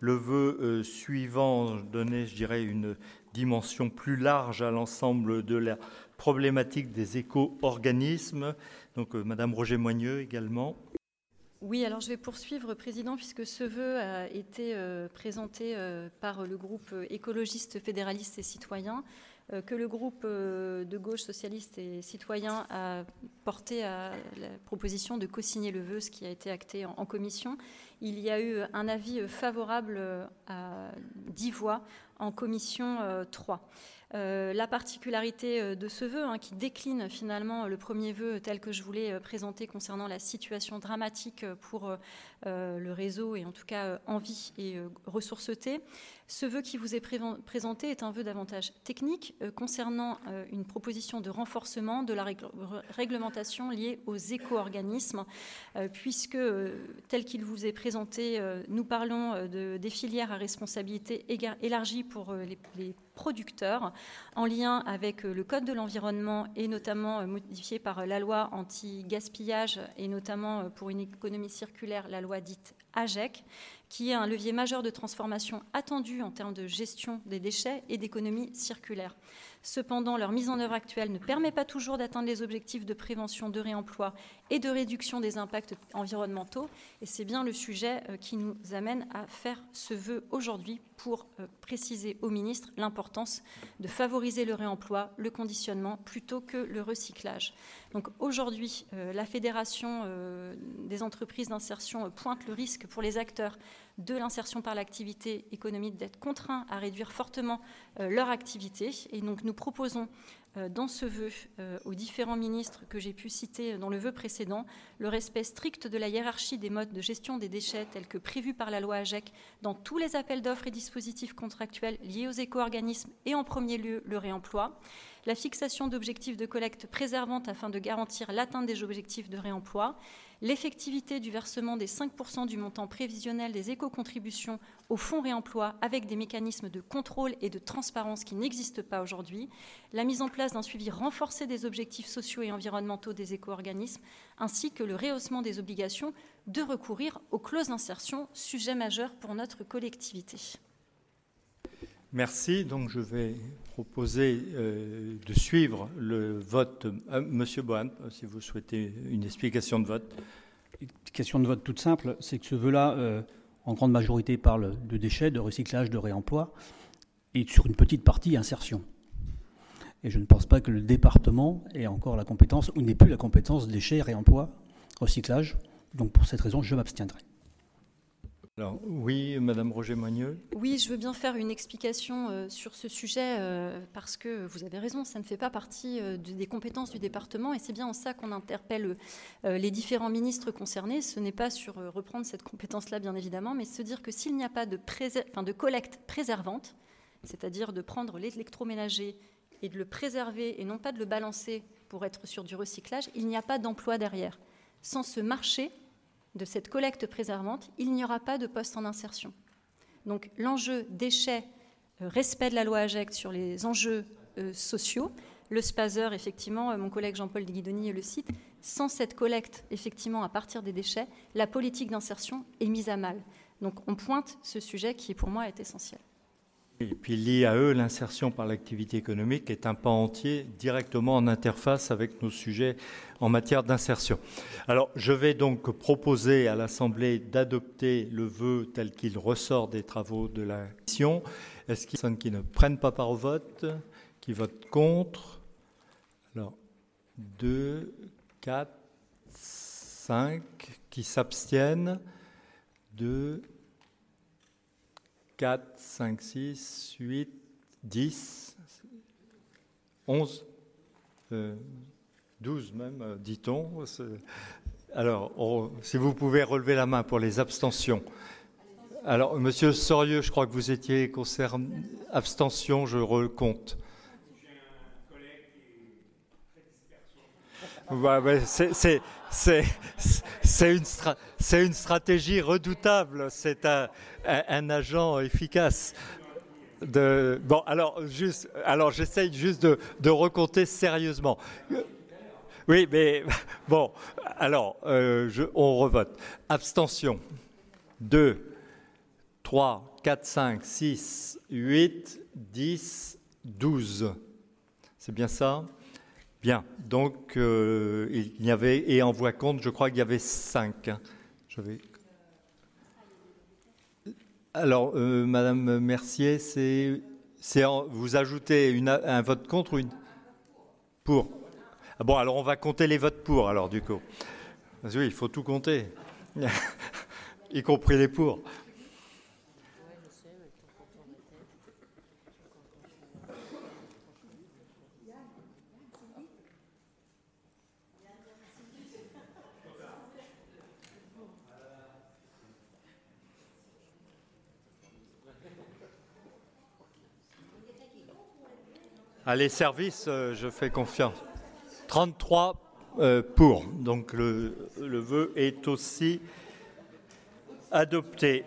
le vœu suivant donnait, je dirais, une dimension plus large à l'ensemble de la problématique des éco-organismes. Donc, Madame Roger-Moigneux également. Oui, alors je vais poursuivre, Président, puisque ce vœu a été présenté par le groupe écologiste, fédéraliste et citoyen, que le groupe de gauche socialiste et citoyen a porté à la proposition de co-signer le vœu, ce qui a été acté en commission. Il y a eu un avis favorable à 10 voix en commission 3. La particularité de ce vœu, qui décline finalement le premier vœu tel que je voulais présenter concernant la situation dramatique pour le réseau et en tout cas Envie et Ressources T. Ce vœu qui vous est présenté est un vœu davantage technique concernant une proposition de renforcement de la réglementation liée aux éco-organismes, puisque tel qu'il vous est présenté, nous parlons des filières à responsabilité élargie pour les producteurs, en lien avec le Code de l'environnement et notamment modifié par la loi anti-gaspillage et notamment pour une économie circulaire, la loi dite AGEC, qui est un levier majeur de transformation attendu en termes de gestion des déchets et d'économie circulaire. Cependant, leur mise en œuvre actuelle ne permet pas toujours d'atteindre les objectifs de prévention, de réemploi et de réduction des impacts environnementaux. Et c'est bien le sujet qui nous amène à faire ce vœu aujourd'hui pour préciser au ministre l'importance de favoriser le réemploi, le conditionnement, plutôt que le recyclage. Donc aujourd'hui, la Fédération des entreprises d'insertion pointe le risque pour les acteurs de l'insertion par l'activité économique d'être contraints à réduire fortement leur activité. Et donc nous proposons dans ce vœu aux différents ministres que j'ai pu citer dans le vœu précédent le respect strict de la hiérarchie des modes de gestion des déchets tels que prévus par la loi AGEC dans tous les appels d'offres et dispositifs contractuels liés aux éco-organismes et en premier lieu le réemploi, la fixation d'objectifs de collecte préservante afin de garantir l'atteinte des objectifs de réemploi, l'effectivité du versement des 5% du montant prévisionnel des éco-contributions au fonds réemploi avec des mécanismes de contrôle et de transparence qui n'existent pas aujourd'hui, la mise en place d'un suivi renforcé des objectifs sociaux et environnementaux des éco-organismes, ainsi que le rehaussement des obligations de recourir aux clauses d'insertion, sujet majeur pour notre collectivité. Merci. Donc, je vais proposer de suivre le vote. Monsieur Bohan, si vous souhaitez une explication de vote. Question de vote toute simple, c'est que ce vœu-là, en grande majorité, parle de déchets, de recyclage, de réemploi, et sur une petite partie, insertion. Et je ne pense pas que le département ait encore la compétence, ou n'ait plus la compétence déchets, réemploi, recyclage. Donc, pour cette raison, je m'abstiendrai. Alors, oui, Madame Roger-Moigneux. Oui, je veux bien faire une explication sur ce sujet parce que vous avez raison, ça ne fait pas partie des compétences du département et c'est bien en ça qu'on interpelle les différents ministres concernés. Ce n'est pas sur reprendre cette compétence-là, bien évidemment, mais se dire que s'il n'y a pas de collecte préservante, c'est-à-dire de prendre l'électroménager et de le préserver et non pas de le balancer pour être sur du recyclage, il n'y a pas d'emploi derrière. Sans ce marché de cette collecte préservante, il n'y aura pas de poste en insertion. Donc l'enjeu déchets, respect de la loi AGEC sur les enjeux sociaux, le SPASER, effectivement, mon collègue Jean-Paul Guidoni le cite, sans cette collecte, effectivement, à partir des déchets, la politique d'insertion est mise à mal. Donc on pointe ce sujet qui, pour moi, est essentiel. Et puis lié à eux, l'insertion par l'activité économique est un pan entier directement en interface avec nos sujets en matière d'insertion. Alors, je vais donc proposer à l'Assemblée d'adopter le vœu tel qu'il ressort des travaux de la commission. Est-ce qu'il y a des personnes qui ne prennent pas part au vote, qui votent contre? Alors, 2, 4, 5, qui s'abstiennent, 2, 4, 5, 6, 8, 10, 11, 12 même, dit-on. Alors, si vous pouvez relever la main pour les abstentions. Alors, Monsieur Sorieux, je crois que vous étiez concerné. Abstention, je recompte. C'est une stratégie redoutable. C'est un agent efficace. Bon, alors j'essaye juste de recompter sérieusement. Oui, mais bon, alors on revote. Abstention. 2, 3, 4, 5, 6, 8, 10, 12. C'est bien ça? Bien. Donc, il y avait, et en voix compte, je crois qu'il y avait 5. Alors, Madame Mercier, vous ajoutez un vote contre ou une pour? Ah bon, alors on va compter les votes pour, alors, du coup. Parce que oui, il faut tout compter, y compris les pour. À les services, je fais confiance. 33 pour. Donc le vœu est aussi adopté.